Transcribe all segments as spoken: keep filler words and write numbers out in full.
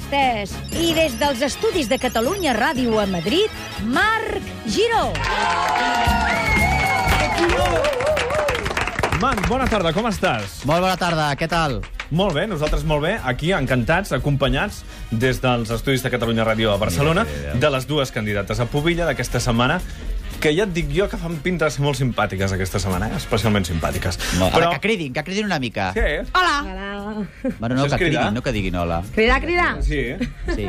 estès. I des dels estudis de Catalunya Ràdio a Madrid, Marc Giró. Marc, bona tarda, com estàs? Molt bona tarda, què tal? Molt bé, nosaltres molt bé, aquí encantats, acompanyats des dels estudis de Catalunya Ràdio a Barcelona, de les dues candidates a pubilla d'aquesta setmana, que ja et dic jo que fan pinta de ser molt simpàtiques aquesta setmana, eh? Especialment simpàtiques. No, Però... que cridin, que cridin una mica. Sí. Hola. Hola. Bueno, no, que cridin, no que diguin hola. Cridar, cridar. Sí. Sí.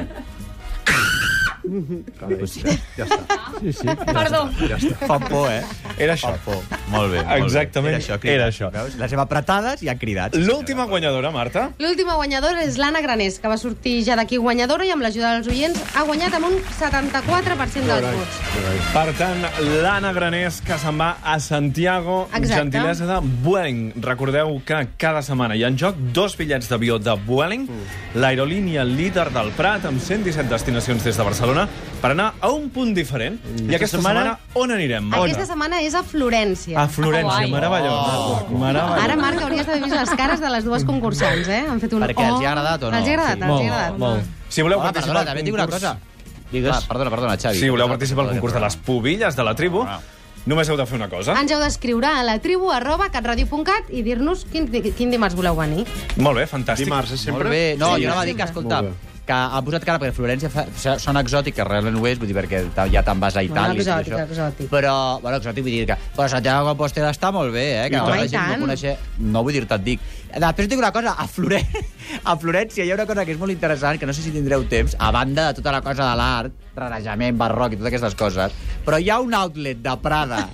Pues, ja està. Sí, sí. Perdó. Ja està. Fa por, eh? Era això. Fa por. Molt bé, molt Exactament, bé. Era això. era això. Veus? Les hem apretades i han cridat. L'última guanyadora, Marta? L'última guanyadora és l'Anna Granés, que va sortir ja d'aquí guanyadora i amb l'ajuda dels oients ha guanyat amb un setanta-quatre per cent dels vots. Per tant, l'Anna Granés, que se'n va a Santiago, Exacte. gentilesa de Vueling. Recordeu que cada setmana hi ha en joc dos bitllets d'avió de Vueling, l'aerolínia líder del Prat, amb cent disset destinacions des de Barcelona, per anar a un punt diferent. I aquesta setmana, on anirem? Aquesta setmana és a Florència. A Florència, meravellós. Oh. Meravellós. Ara, Marc, hauries d'haver vist les cares de les dues concursants, eh? Han fet un... Perquè els hi ha agradat o no? Els hi ha agradat, Sí. els hi ha agradat. Molt. Si voleu Hola, participar perdona, també et dic una cosa. Digues. Clar, perdona, perdona, Xavi. Si voleu participar al concurs de les pubilles de la tribu, només heu de fer una cosa. Ens heu d'escriure a la tribu arroba catradio punt cat i dir-nos quin, quin dimarts voleu venir. Molt bé, fantàstic. Dimarts, és sempre? Molt bé. No, Sí, jo no va dir que, escolta, que ha posat cara perquè Florència fa, sona exòtic, que realment ho és, vull dir, perquè ja te'n vas a Itàlia. Bueno, i tot exòtic, això. exòtic. Però, bueno, exòtic vull dir que... Però Santiago de Compostela està molt bé, eh? Que Home, la i gent no tant. coneixer... No vull dir-te, et dic. Després et dic una cosa, a, Flore... a Florència hi ha una cosa que és molt interessant, que no sé si tindreu temps, a banda de tota la cosa de l'art, renejament, barroc i totes aquestes coses, però hi ha un outlet de Prada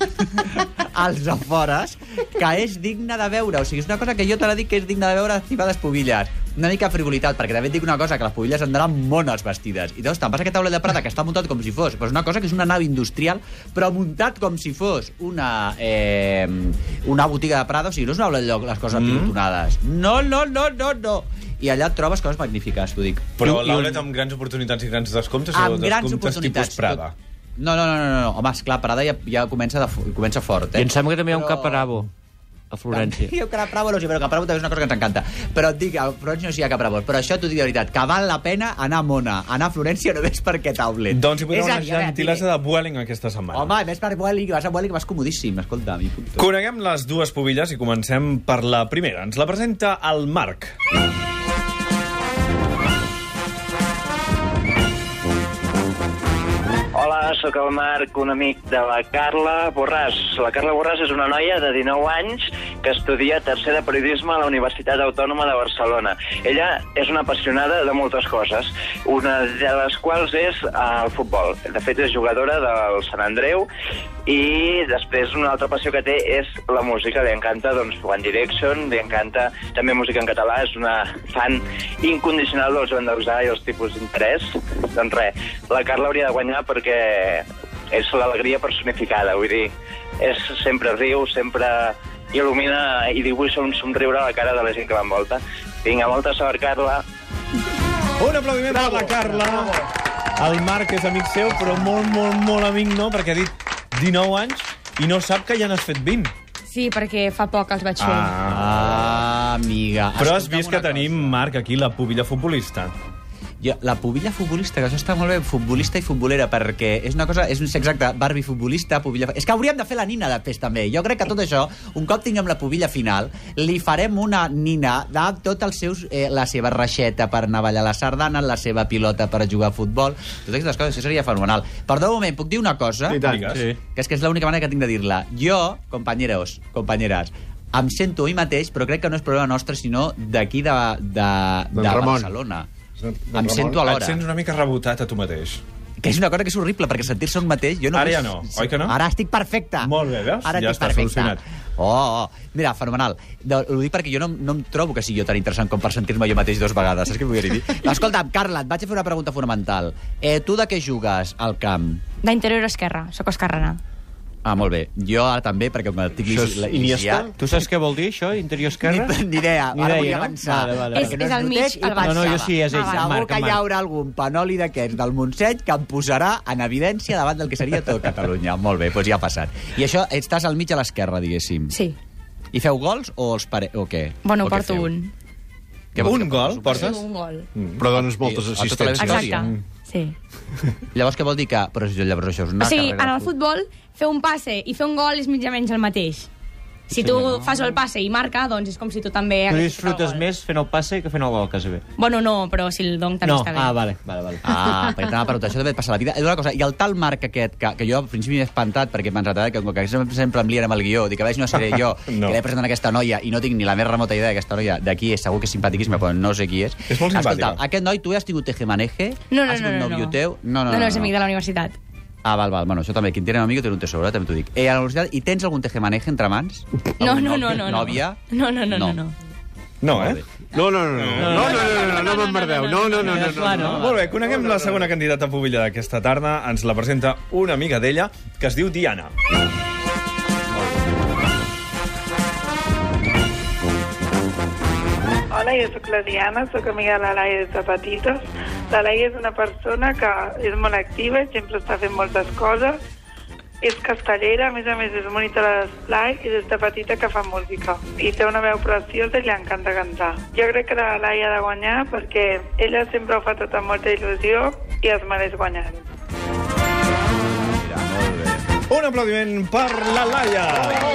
als afores que és digne de veure. O sigui, és una cosa que jo te la dic que és digna de veure activar les pubilles. Una mica de frivolitat, perquè també et dic una cosa, que les pubilles andaran mones vestides. I llavors te'n vas a aquest taulet de Prada que està muntat com si fos, però és una cosa que és una nau industrial, però muntat com si fos una, eh, una botiga de Prada. O sigui, no és un outlet lloc, les coses apilotonades. No, no, no, no, no. I allà et trobes coses magnífiques, t'ho dic. Però I- i l'outlet un- amb grans oportunitats i grans descomptes amb o grans descomptes oportunitats. tipus Prada? No, no, no, no, no. Home, esclar, Prada ja, ja comença, de, comença fort, eh? I em sembla que també hi ha un Però- Capravo a Florència. Jo Capravo no sé, però Capravo també és una cosa que ens encanta. Però et dic, a Florència no s'hi ha Capravo. Però això t'ho dic de veritat, que val la pena anar a Mona, anar a Florència només per aquest outlet. Doncs hi podrà És una a dir, a veure, gentilesa de Vueling aquesta setmana. Home, a més per Vueling, vas a Vueling, vas comodíssim, escolta. Mi puto. Coneguem les dues pubilles i comencem per la primera. Ens la presenta el Marc. Hola, sóc el Marc, un amic de la Carla Borràs. La Carla Borràs és una noia de dinou anys que estudia tercer de periodisme a la Universitat Autònoma de Barcelona. Ella és una apassionada de moltes coses, una de les quals és el futbol. De fet, és jugadora del Sant Andreu i després una altra passió que té és la música. Li encanta doncs, One Direction, li encanta també música en català, és una fan incondicional del Joan Dausà i els tipus d'interès. Doncs res, la Carla hauria de guanyar perquè és l'alegria personificada, vull dir, és, sempre riu, sempre il·lumina i dibuixa un somriure a la cara de la gent que l'envolta. Vinga, molta sort, Carla. Un aplaudiment per la Carla. El Marc és amic seu, però molt, molt, molt amic no, perquè ha dit dinou anys i no sap que ja n'has fet vint. Sí, perquè fa poc els vaig fer. Ah. Ah, amiga. Però has Escolta'm vist que una tenim, cosa. Marc, aquí la pubilla futbolista. Jo, la pubilla futbolista, que això està molt bé, futbolista i futbolera, perquè és una cosa, és un exacte, Barbie futbolista, pubilla... És que hauríem de fer la nina després, també. Jo crec que tot això, un cop tinguem la pubilla final, li farem una nina de tot els seus... Eh, la seva reixeta per anar a ballar la sardana, la seva pilota per jugar a futbol, totes aquestes coses, això seria fenomenal. Perdó un moment, puc dir una cosa? I tant, Digues. sí. Que és que és l'única manera que tinc de dir-la. Jo, companyeros, companyeres, em sento a mi mateix, però crec que no és problema nostre, sinó d'aquí de, de, de Ramon. Barcelona. Don Em Ramon. sento Et alhora. sents una mica rebotat a tu mateix. Que és una cosa que és horrible, perquè sentir-se un mateix... Jo no Ara puc- ja no, oi que no? Ara estic perfecte. Molt bé, veus? Ara Ja estic està perfecte. solucionat. Oh, oh, mira, fenomenal. De, ho dic perquè jo no, no em trobo que sigui jo tan interessant com per sentir-me jo mateix dos vegades. Saps què vull dir? Escolta'm, Carla, et vaig a fer una pregunta fonamental. Eh, tu de què jugues al camp? D'interior esquerra, sóc esquerrana. Ah, molt bé. Jo ara també, perquè com estic Això és Iniesta? iniciat... Tu saps què vol dir, això, interior esquerra? Ni, ni idea, Ni ara idea, vull no? avançar. Vale, vale, És- Perquè no és al notés mig, i al baix. No, no, jo pensava, sí, és ell, Segur Marc, que hi Marc. haurà algun panoli d'aquests del Montseny que em posarà en evidència davant del que seria tot Catalunya. Molt bé, doncs ja ha passat. I això, estàs al mig a l'esquerra, diguéssim. Sí. I feu gols o els pare... o què? Bueno, o què porto feu? un. Què vols Un que gol, portes? portes? Un gol. Però dones moltes A tota la assistències. història. Exacte. Sí. Llavors què vol dir que... Però llavors això és una O sigui, carrera... en el futbol, fer un passe i fer un gol és mig o menys el mateix. Si tu fas el passe i marca, doncs és com si tu també... Tu haguessis fet el disfrutes gol. més fent el passe que fent el gol, quasi bé. Bueno, no, però si el don també No, està bé. ah, vale, vale, vale. Ah, perquè t'anava a preguntar, això també et passa a la vida. I una cosa, i el tal Marc aquest, que, que jo al principi m'he espantat, perquè m'han tratat que, que sempre, sempre em lien amb el guió, dic que veig no seré jo, No. que l'he presentat aquesta noia, i no tinc ni la més remota idea d'aquesta noia, de qui és, segur que és simpaticíssima, però no sé qui és. És molt simpàtica. Escolta, aquest noi, tu has tingut tejemaneje? No, no, has no, tingut no, nòvio no. teu? No, no, no, no, és amic de la universitat. Ah, val, val. Bueno, això també. Quien tiene un amigo tiene un tesoro, eh? També t'ho dic. Eh, a la universitat, i tens algun tejemaneje entre mans? No, Algun no, nòvio, no, no. Nòvia? No, no, no, no. no. No, eh? No, no, no, no, no, no, no, no, no m'emmerdeu. No, no, no, no, no, no. Molt bé, coneguem la segona candidata pubilla d'aquesta tarda. Ens la presenta una amiga d'ella, que es diu Diana. Hola, jo sóc la Diana, sóc amiga de la Laia des de petites. La Laia és una persona que és molt activa, sempre està fent moltes coses. És castellera, a més a més és monitora d'esplai i des de petita que fa música. I té una veu preciosa i li encanta cantar. Jo crec que la Laia ha de guanyar perquè ella sempre ho fa tot amb molta il·lusió i es mereix guanyar-ho. Un aplaudiment per la Laia.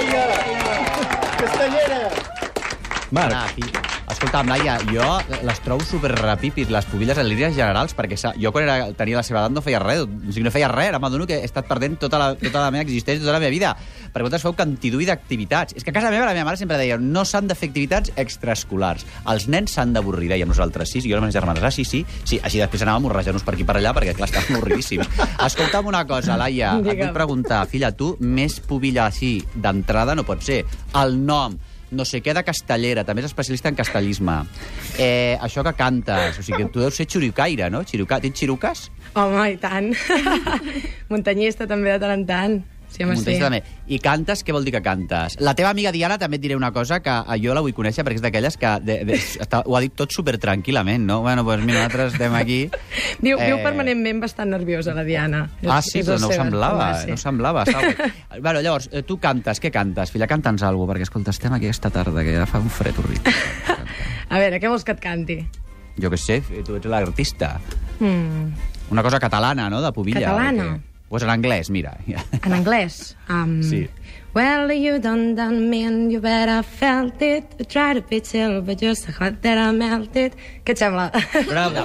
Castellera! Marc. Ah, aquí. Escolta'm, Laia, jo les trobo superrapipis, les pubilles en línies generals, perquè sa- jo quan era, tenia la seva edat no feia res, o sigui, no feia res, ara m'adono que he estat perdent tota la, tota la meva existència, tota la meva vida, perquè vosaltres feu cantidui d'activitats. És que a casa meva la meva mare sempre deia no s'han de fer activitats extraescolars, els nens s'han d'avorrir, dèiem nosaltres, sí, sí, jo i les meves germanes, ah, sí, sí, sí, així després anàvem a morrejar-nos per aquí per allà, perquè clar, estàvem avorridíssims. Escolta'm una cosa, Laia, et vull preguntar, filla, tu, més pubilla així d'entrada no pot ser. El nom, no sé què de castellera, també és especialista en castellisme. Eh, això que cantes, o sigui, tu deus ser xirucaire, no? Xiruca... Tens xiruques? Home, i tant. Muntanyista també de tant en tant. Sí, home, sí. Muntanyista també. I cantes, què vol dir que cantes? La teva amiga Diana també et diré una cosa que jo la vull conèixer perquè és d'aquelles que de, de, està, ho ha dit tot supertranquil·lament, no? Bueno, doncs mira, nosaltres estem aquí... Diu, eh... viu Eh, permanentment bastant nerviosa, la Diana. Ah, És- sí, és però la no ho seva, semblava, home, sí. no ho semblava. Està guai. Bueno, llavors, eh, tu cantes, què cantes? Filla, canta'ns alguna cosa, perquè, escolta, estem aquí aquesta tarda, que ja fa un fred horrible. A veure, què vols que et canti? Jo què sé, tu ets l'artista. Mm, Una cosa catalana, no?, de pubilla. Catalana? Perquè... Pues en anglès, mira. en anglès. Um, Sí. Well, you done done me and you bet I felt it. I tried to be chill, but you're so hot that I melted. Què et sembla? Bravo.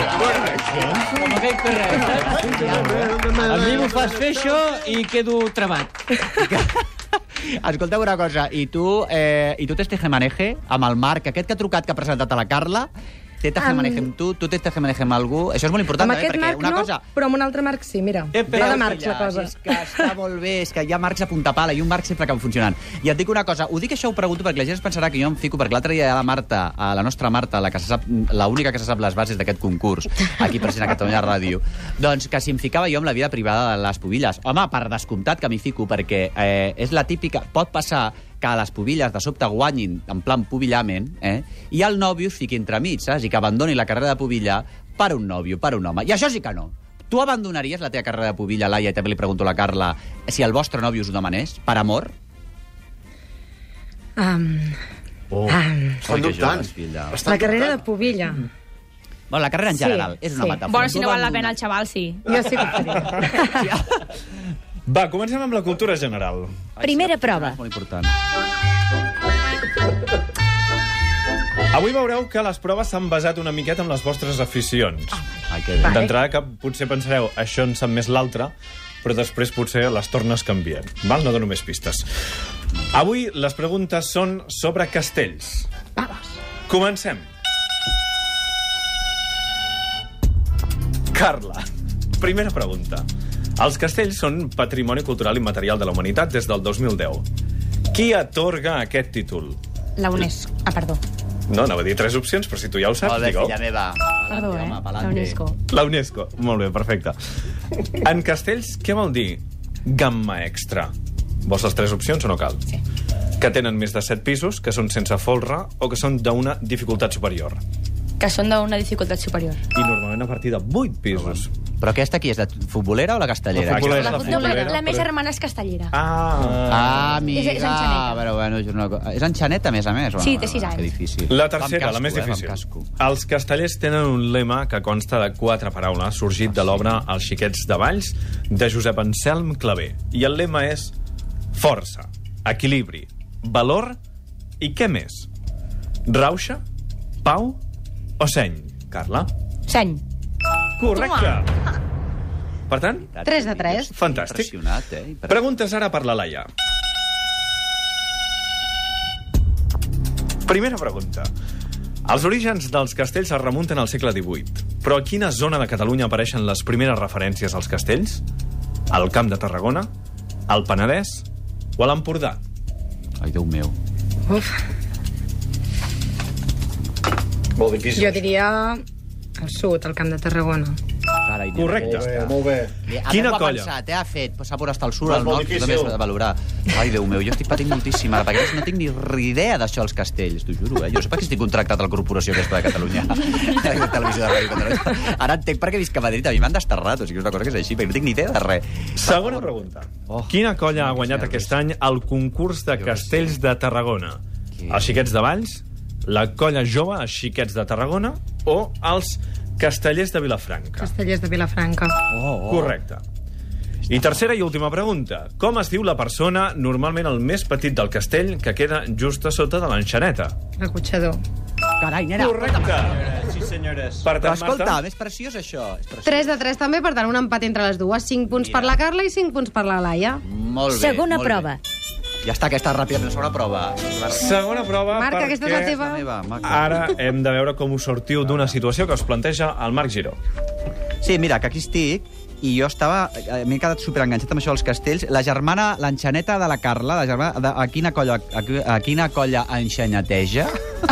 Com aquell que res. A mi m'ho fas fer això i quedo trebat. Escolta una cosa, i tu, eh, i tu tens tejemaneje amb el Marc, aquest que ha trucat, que ha presentat a la Carla, té tejemaneje amb tu, tu tens tejemaneje amb algú... Això és molt important, Amb també, aquest perquè Marc una no, cosa... però amb un altre Marc sí, mira. Eh, Va de Marcs, la cosa. És que està molt bé, és que hi ha Marcs a punta pala i un Marc sempre acaba funcionant. I et dic una cosa, ho dic això, ho pregunto perquè la gent es pensarà que jo em fico, perquè l'altre dia hi ha la Marta, a la nostra Marta, la que se sap, l'única que se sap les bases d'aquest concurs, aquí present a Catalunya Ràdio, doncs que si em ficava jo amb la vida privada de les pubilles. Home, per descomptat que m'hi fico, perquè eh, és la típica... Pot passar que les pubilles de sobte guanyin en plan pubillament, eh? I el nòvio es fiqui entremig, saps? I que abandoni la carrera de pubilla per un nòvio, per un home. I això sí que no. Tu abandonaries la teva carrera de pubilla, Laia, i també li pregunto a la Carla, si el vostre nòvio us ho demanés, per amor? Um, Oh, um, estan dubtant. la carrera de pubilla. Bueno, la carrera en Sí, general, és una sí. metàfora. Bueno, si Tu no val la abandones- pena el xaval, sí. Jo sí que ho faria. Va, comencem amb la cultura general. Primera prova. És molt important. Avui veureu que les proves s'han basat una miqueta en les vostres aficions. Ai, que bé. Vale. D'entrada, que potser pensareu, això en sap més l'altre, però després potser les tornes canvien. Val? No dono més pistes. Avui les preguntes són sobre castells. Vamos. Comencem. Carla, primera pregunta. Els castells són patrimoni cultural immaterial de la humanitat des del dos mil deu. Qui atorga aquest títol? La UNESCO. Ah, perdó. No, anava a dir tres opcions, però si tu ja ho saps, Molt bé, digueu. filla meva. Perdó, Palante, eh? home, La palante. UNESCO. La UNESCO. Molt bé, perfecte. En castells, què vol dir gamma extra? Vols les tres opcions o no cal? Sí. Que tenen més de set pisos, que són sense folre o que són d'una dificultat superior. Que són d'una dificultat superior. I normalment a partir de vuit pisos. Però aquesta qui és, la futbolera o la castellera? La futbolera. La, La no, la, la, la però- més germana és castellera. Ah. Ah, amiga. És- és enxaneta. Però, bueno, és, una... co- és enxaneta, a més a més? Bueno, Sí, té sis anys. Que difícil. La tercera, Va amb la més casco, difícil. Eh, va amb casco. Els castellers tenen un lema que consta de quatre paraules, sorgit de l'obra Els xiquets de Valls, de Josep Anselm Clavé. I el lema és força, equilibri, valor i què més? Rauxa, pau o seny? Carla? Seny. Correcte. Per tant, tres de tres. fantàstic. Impressionat, eh? Impressionat. Preguntes ara per la Laia. Primera pregunta. Els orígens dels castells es remunten al segle divuit. Però a quina zona de Catalunya apareixen les primeres referències als castells? Al Camp de Tarragona? Al Penedès? O a l'Empordà? Ai, Déu meu. Uf, Molt difícil. jo diria al sud, al Camp de Tarragona. Carai, nena, Correcte. ja està. Molt bé. A Quina veure, ho ha colla? pensat, eh? Ha fet, sap on està el sud, Però el és molt nord, difícil. només s'ha de valorar. Ai, Déu meu, jo estic patint moltíssim ara, perquè no tinc ni idea d'això dels castells, t'ho juro, eh? Jo sé per què estic contractat a la corporació aquesta de Catalunya, de televisió de Ràdio Catalunya. Ara entenc per què visc a Madrid, a mi m'han desterrat, o sigui, és una cosa que és així, perquè no tinc ni idea de res. Segona pregunta. Oh. Quina colla ha guanyat nervis. aquest any el concurs de castells de Tarragona? Els Xiquets de Valls, la colla jove Els Xiquets de Tarragona o els Castellers de Vilafranca? Castellers de Vilafranca. Oh, oh. Correcte. I tercera i última pregunta. Com es diu la persona, normalment el més petit del castell, que queda just a sota de l'enxaneta? L'acotxador. Carai, nena. Correcte. Sí, senyores. Per Però tant, escolta, Marta, més preciós això. És preciós. tres de tres també, per tant, un empat entre les dues. cinc punts per la Carla i cinc punts per la Laia. Molt bé, Segona molt prova. Bé. Ja està, aquesta ràpida, la segona prova. segona prova Marc, perquè aquesta és la teva. La meva, maca. ara hem de veure com us sortiu d'una situació que us planteja el Marc Giró. Sí, mira, que aquí estic i jo estava... eh, M'he quedat superenganxat amb això dels castells. La germana, l'enxaneta de la Carla, la germana, de, a, quina colla, a, a quina colla enxanyeteja?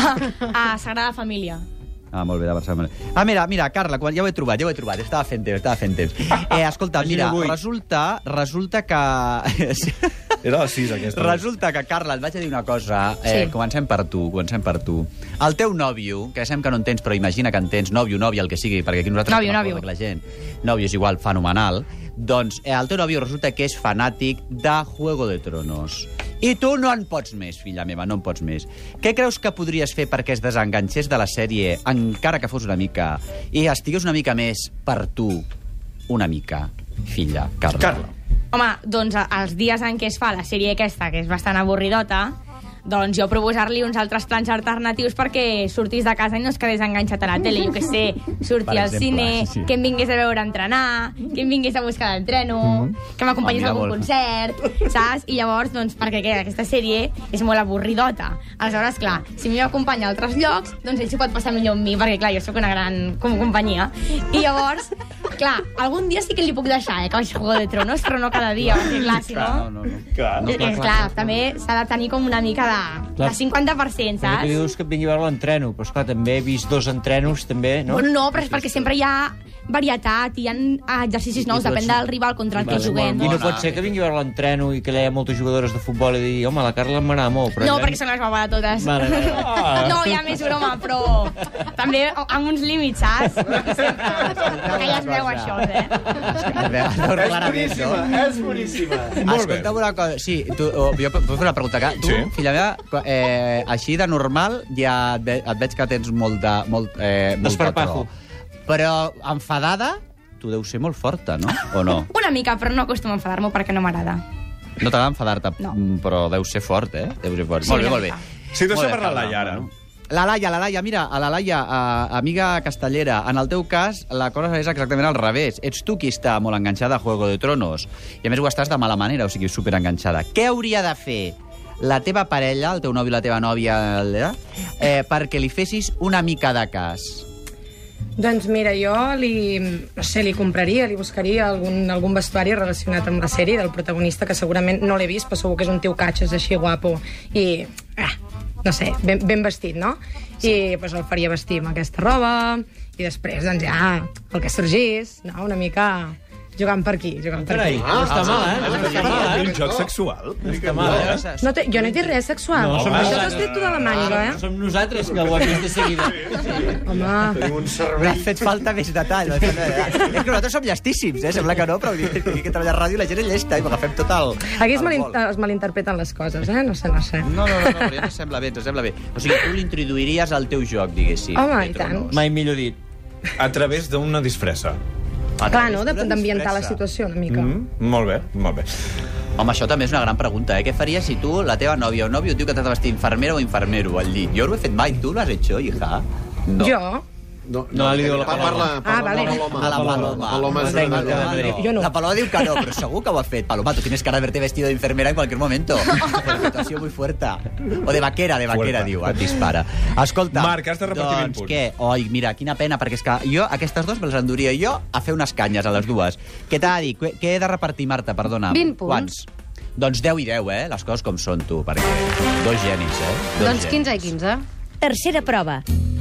Ah, Sagrada Família. Ah, molt bé, de Barcelona. Ah, mira, mira, Carla, quan, ja ho he trobat, ja ho he trobat. Estava fent temps, estava fent temps. Eh, escolta, mira, resulta, resulta que... Era a les sis, aquesta. Resulta que, Carla, et vaig a dir una cosa. Eh, Sí. Comencem per tu, comencem per tu. El teu nòvio, que sabem que no en tens, però imagina que en tens, nòvio, nòvia, el que sigui, perquè aquí nosaltres... Nòvio, no nòvio. que la gent. Nòvio és igual, fenomenal. Doncs eh, el teu nòvio resulta que és fanàtic de Juego de Tronos. I tu no en pots més, filla meva, no en pots més. Què creus que podries fer perquè es desenganxés de la sèrie, encara que fos una mica, i estigués una mica més per tu, una mica, filla, Carla? Carla. Home, doncs a- els dies en què es fa la sèrie aquesta, que és bastant avorridota, doncs jo proposar-li uns altres plans alternatius perquè sortís de casa i no es quedés enganxat a la tele, jo què sé, sortir Per al exemple, cine, sí, sí. que em vingués a veure entrenar, que em vingués a buscar l'entreno, Mhm. que m'acompanyés Ah, a mira, algun molt. concert, saps? I llavors, doncs, perquè què, aquesta sèrie és molt avorridota. Aleshores, clar, si m'hi acompanya a altres llocs, doncs ell s'ho pot passar millor amb mi, perquè, clar, jo sóc una gran com companyia. I llavors, clar, algun dia sí que li puc deixar, eh, que vaig a Juego de Tronos, però no cada dia, perquè, clar, si Clar, no... no, no, no. Clar. És, és clar, també s'ha de tenir com una mica de, Clar. de cinquanta per cent, També que saps? dius que et vingui a veure l'entreno, però esclar, també he vist dos entrenos, també, no? No, no, però és perquè sempre hi ha varietat, hi ha exercicis nous, I depèn pots- del rival contra el que Vale. juguem. I no Bona. pot ser que vingui a veure l'entreno i que hi ha moltes jugadores de futbol i dir, home, la Carla m'agrada molt, però... No, anem- perquè són les babades totes. Vale, vale, vale. No, ja més broma, però també amb uns límits, saps? Perquè sempre, que ja es veu això, eh? Es veu, es veu clarament, no? és boníssima. Molt bé. Escolta'm una cosa. Sí, tu, oh, jo puc fer una pregunta. Que tu, Sí. filla meva, eh, així de normal, ja et, ve, et veig que tens molt de... Molt, eh, molt Desparpajo. Però enfadada, tu deus ser molt forta, no? O no? Una mica, però no acostumo a enfadar-me perquè no m'agrada. No t'agrada enfadar-te, No. mm, però deus ser fort, eh? Deus ser fort. Sí, molt bé, una molt bé. mica. Situació Molt bé, per la Carla, Laia, ara. bueno. La Laia, la Laia, mira, a la Laia, a, amiga castellera, en el teu cas, la cosa és exactament al revés. Ets tu qui està molt enganxada a Juego de Tronos. I a més ho estàs de mala manera, o sigui, superenganxada. Què hauria de fer la teva parella, el teu nòvio i la teva nòvia, eh, perquè li fessis una mica de cas? Doncs mira, jo li, no sé, li compraria, li buscaria algun, algun vestuari relacionat amb la sèrie del protagonista, que segurament no l'he vist, però segur que és un tio catxes així guapo i, eh, no sé, ben, ben vestit, no? I pues, el faria vestir amb aquesta roba i després, doncs ja, el que sorgís, no? Una mica Jugant per aquí, jugant per Carai, aquí. no està mal, eh? No està mal, eh? Un joc sexual. No està mal, eh? No té, jo no he dit res sexual. No, som Això t'ho nosaltres. has fet tu de la màniga, eh? Som nosaltres que ho hem vist de seguida. Home, Tenim un M'ha cervell. fet falta més detall. És que nosaltres som llestíssims, eh? Sembla que no, però aquí que treballar a ràdio la gent és llesta i m'agafem tot el... aquí es, el malin vol. es malinterpreten les coses, eh? No sé, no sé. No, no, no, no, però ja ens sembla bé, ens sembla bé. O sigui, tu l'introduiries al teu joc, diguéssim. Home, i Petro, tant. no? Mai millor dit. A través d'una disfressa. Clar, no? De- Una D'ambientar la disfressa. situació una mica. Mm, molt bé, molt bé. Home, això també és una gran pregunta, eh? Què faries si tu, la teva nòvia o nòvio, et diu que t'has de vestir infermera o infermero al llit? Jo no ho he fet mai, tu l'has hecho, hija? No. Jo? No, No, li diu la parla, Paloma. parla, Ah, vale. parla Paloma. A la Paloma. Paloma és Tècnica una... de Madrid. Jo no. La Paloma diu que no, però segur que ho ha fet. Paloma, tú tienes cara de verte vestido de enfermera en cualquier momento. Una situació muy fuerte. O de vaquera, de vaquera, Fuerta. diu, et dispara. Escolta, Marc, has de repartir vint doncs punts. què? Oi, mira, quina pena, perquè és que jo aquestes dues me les enduria jo a fer unes canyes a les dues. Què t'ha de dir? Què què he de repartir, Marta? Perdona. vint punts. Quants? Doncs deu i deu, eh? Les coses com són, tu, perquè dos genis, eh? Dos Doncs genis. quinze i quinze. Tercera prova.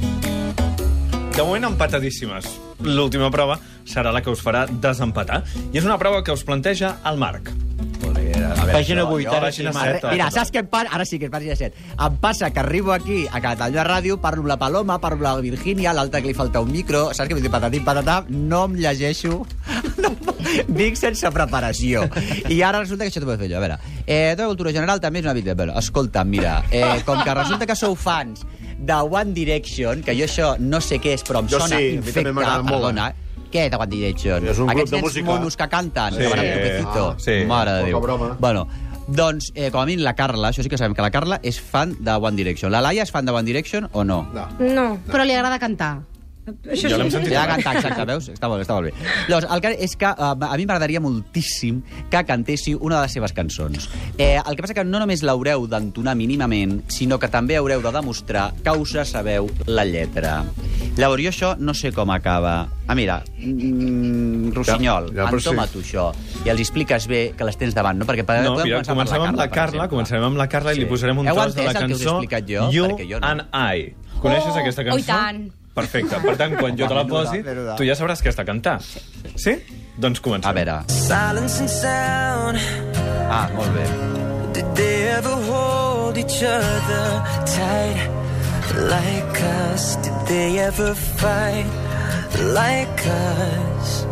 De moment empatadíssimes. L'última prova serà la que us farà desempatar. I és una prova que us planteja el Marc. A veure, Pàgina això, vuit, jo- ara pàgina sí, set. Mira, saps què em passa? Ara sí que és pàgina set. Em passa que arribo aquí a Catalunya Ràdio, parlo amb la Paloma, parlo amb la Virgínia, l'altra que li falta un micro, saps què vull dir? Patatim, patatà, no em llegeixo, no, dic sense preparació. I ara resulta que això t'ho puc fer jo. A veure, eh, de cultura general també és una vida. Però, escolta, mira, eh, com que resulta que sou fans de One Direction, que jo això no sé què és, però em Jo sona sí, a mi infecte, també m'agrada molt. perdona, què és de One Direction? És un grup Aquests de nens música. monos que canten, Sí. que van amb topecito. Ah, sí. Mare de Poca Déu. broma. Bueno, doncs, eh, com a mínim, la Carla, això sí que sabem que la Carla és fan de One Direction. La Laia és fan de One Direction o no? No. No. Però li agrada cantar. Això Jo sí. l'hem sentit. Ja ha cantat, exacte, veus? Està molt bé, està molt bé. Llavors, el que és que uh, a mi m'agradaria moltíssim que cantéssiu una de les seves cançons. Eh, el que passa que no només l'haureu d'entonar mínimament, sinó que també haureu de demostrar que us sabeu la lletra. Llavors, jo això no sé com acaba. Ah, mira, mm, Rossinyol, Ja, ja, però entoma sí. tu això i els expliques bé que les tens davant, no? Perquè No, podem mira, començar per comencem amb la per Carla, exemple. començarem amb la Carla i li Sí. posarem un Heu tros de la entès el que us he cançó explicat jo? You Perquè jo no. and I. Coneixes Oh, aquesta cançó? oh, i tant. Perfecte. Per tant, quan jo te la Menuda, posi, menuda. tu ja sabràs què està a cantar. Sí? Doncs comencem. A veure. Silence and sound. Ah, molt bé. Did they ever hold each other tight like us? Did they ever fight like us?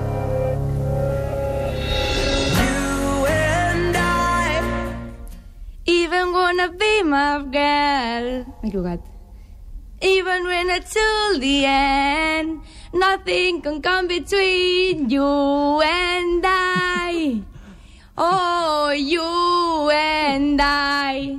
You and I. Even wanna be my girl. M'he equivocat. Even when it's till the end, nothing can come between you and I. Oh, you and I.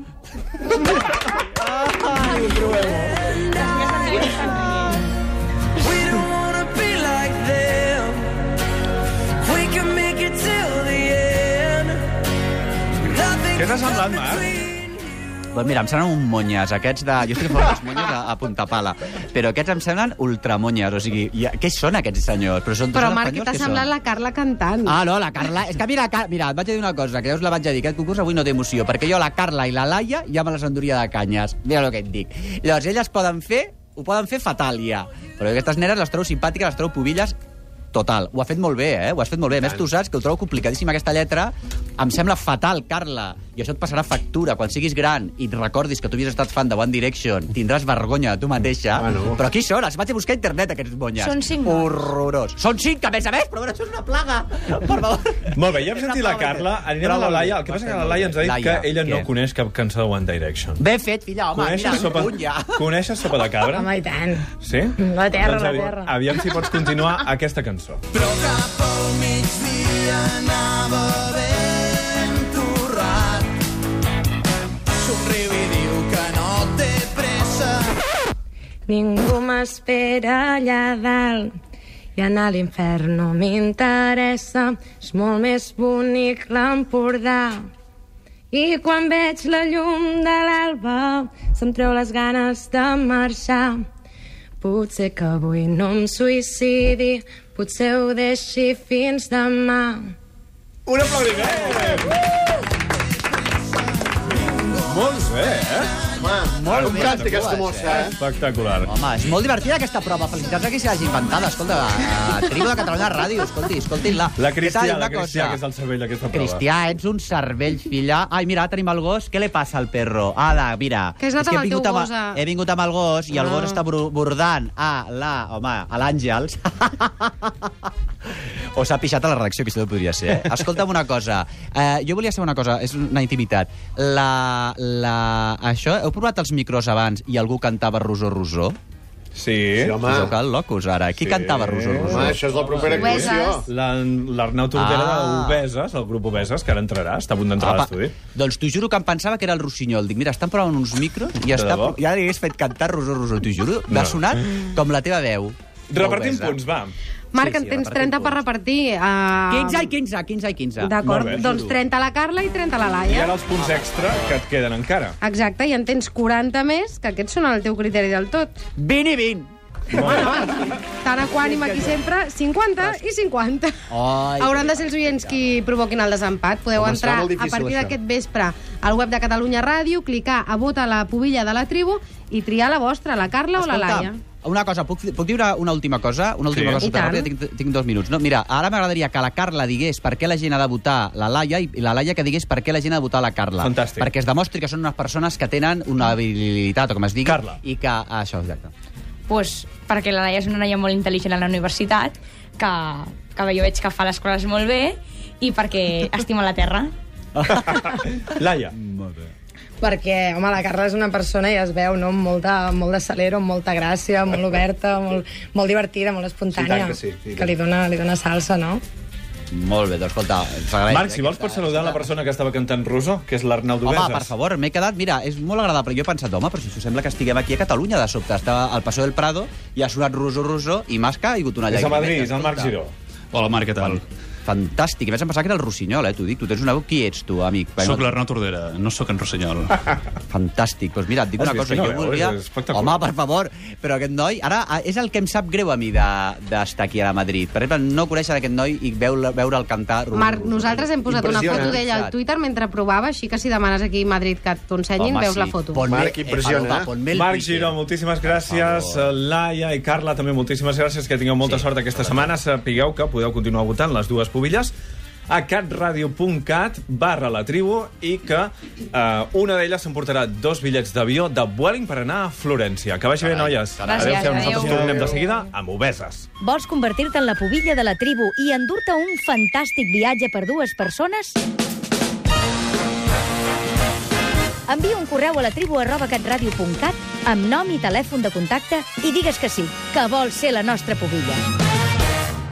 We don't wanna be like them. We can make it till the end. Nothing Què t'ha can semblat, come Marc? between. Doncs mira, em semblen un monyes, aquests de... Jo estic fora dels monyes a, a punta pala, però aquests em semblen ultramonyes, o sigui, ja... què són aquests senyors? Però, són, Però, són Marc, espanyols, t'ha què semblat són? la Carla cantant. Ah, no, la Carla... És que mira, Car... mira, et vaig a dir una cosa, que ja us la vaig a dir, aquest concurs avui no té emoció, perquè jo la Carla i la Laia ja me les enduria de canyes. Mira el que et dic. Llavors, elles poden fer, ho poden fer fatal, ja. Però aquestes nenes les trobo simpàtiques, les trobo pubilles, total. Ho ha fet molt bé, eh? Ho has fet molt bé. A més, tu saps que ho trobo complicadíssima, aquesta lletra. Em sembla fatal, Carla. I això et passarà factura. Quan siguis gran i et recordis que tu havies estat fan de One Direction, tindràs vergonya de tu mateixa. Bueno. Però qui són? Els vaig a buscar a internet, aquests monyes. Són cinc mots. Horrorós. Són cinc, a més a més, però bueno, això és una plaga. Per favor. Molt bé, ja hem sentit la Carla. Anirem a la Laia. El que passa que la Laia ens ha dit Laia, que ella no què? coneix cap cançó de One Direction. Ben fet, filla, home. Coneixes Mira, sopa, un punt ja. coneixes sopa de cabra? Home, i tant. Sí? La terra, doncs la avi- terra. Aviam si pots continuar aquesta cançó. Però cap al migdia anava ben torrat. Somriu i diu que no té pressa. Ningú m'espera allà dalt i anar a l'infern no m'interessa. És molt més bonic l'Empordà. I quan veig la llum de l'alba se'm treu les ganes de marxar. Potser que avui no em suïcidi, potser ho deixi fins demà. Un aplaudiment! Molt bé, eh? Molt Com bé, canta les aquesta dues, mossa, eh? Espectacular. Home, és molt divertida aquesta prova. Felicitats a qui se l'hagi inventada. Escolta, a Tribu de Catalunya Ràdio, escolti, escoltin-la. La Què Cristià, tal, una la Cristià, cosa? que és el cervell d'aquesta prova. Cristià, ets un cervell, filla. Ai, mira, tenim el gos. Què li passa al perro? Ada, mira. Que has anat És amb he el teu vingut amb- gos a- He vingut amb el gos i el Ah. gos està bru- bordant a la... Home, a l'Àngels. O s'ha pixat a la redacció, que això no podria ser. Eh? Escolta'm una cosa. Eh, jo volia saber una cosa, és una intimitat. La, la... Això, heu provat els micros abans i algú cantava Rosó, Rosó? Sí. Sí, home. Us heu quedat locos, ara. Qui Sí. cantava Rosó, Rosó? Home, això és la propera Obeses. actuació. La- L'Arnau Tordera Ah. d'Obeses, el grup Obeses, que ara entrarà, està a punt d'entrar a Apa, l'estudi. doncs t'ho juro que em pensava que era el Rossinyol. Dic, mira, estan provant uns micros i està, debò? ja li hagués fet cantar Rosó, Rosó. T'ho juro, m'ha No. sonat com la teva veu. Repartim Obesa. punts, va. Marc, Sí, en sí, tens repartim trenta per punts. repartir. Uh... quinze i quinze, quinze i quinze. D'acord, Molt bé. doncs trenta a la Carla i trenta a la I Laia. ara els punts extra que et queden encara. Exacte, i en tens quaranta més, que aquests són el teu criteri del tot. vint i vint. Tan equànim aquí sempre, cinquanta i cinquanta. Ai, Hauran de ser els oients qui provoquin el desempat. Podeu Home, entrar està molt a difícil, partir això. d'aquest vespre al web de Catalunya Ràdio, clicar a Vota la pubilla de la tribu i triar la vostra, la Carla o la Laia. Una cosa, puc, puc dir una, una última cosa? Una última Sí. cosa I tant. ràpida, tinc, tinc dos minuts. No, mira, ara m'agradaria que la Carla digués per què la gent ha de votar la Laia i la Laia que digués per què la gent ha de votar la Carla. Fantàstic. Perquè es demostri que són unes persones que tenen una habilitat, o com es digui, Carla. i que... Ah, això, exacte. Pues, perquè la Laia és una noia molt intel·ligent a la universitat, que, que jo veig que fa les coses molt bé, i perquè estima la terra. Laia. Molt bé. Perquè, home, la Carla és una persona, ja es veu, no? amb, molta, amb molt de salero, amb molta gràcia, molt oberta, molt, molt divertida, molt espontània, Sí, tant que sí, sí, que li dona, li dona salsa, no? Molt bé, doncs escolta, ens agraeix. Marc, si vols pots saludar la persona que estava cantant Rosó, que és l'Arnau Home, d'Obeses. per favor, m'he quedat... Mira, és molt agradable. Jo he pensat, home, però si això sembla que estiguem aquí a Catalunya de sobte. Estava al Paseo del Prado i ha sonat Rosó, Rosó i m'ha caigut una És a llagrimeta. Madrid, és el Marc Giró. Hola, Marc, què tal? Fantàstic. I vaig pensar que era el Rossinyol, eh? T'ho dic, tu tens una veu. Qui ets, tu, amic? Soc l'Arnau Tordera, no sóc en Rossinyol. Fantàstic. Doncs mira, et dic Has una vist cosa. quina Jo veu? volia... És espectacular. Home, per favor. Però aquest noi... Ara ah, és el que em sap greu a mi de- d'estar aquí a Madrid. Per exemple, no conèixer aquest noi i veure, veure'l cantar... Marc, nosaltres hem posat una Impressiona. foto d'ella al Twitter mentre provava, així que si demanes aquí a Madrid que t'ho ensenyin, Home, veus sí. la foto. Ponme- Marc, impressiona, eh, va, eh? ponme el Marc Twitter. Giró, moltíssimes gràcies. Laia i Carla, també moltíssimes gràcies. Que tingueu molta Sí. sort aquesta setmana. Sapigueu que podeu continuar votant les dues pubilles a catradio.cat barra la tribu i que eh, una d'elles s'emportarà dos bitllets d'avió de Vueling per anar a Florència. Que vagi bé, noies. Gràcies, Adéu-siau. Nosaltres adéu. tornem de seguida amb Obeses. Vols convertir-te en la pubilla de la tribu i endur-te un fantàstic viatge per dues persones? Envia un correu a la tribu arroba catradio punt cat amb nom i telèfon de contacte i digues que sí, que vols ser la nostra pubilla.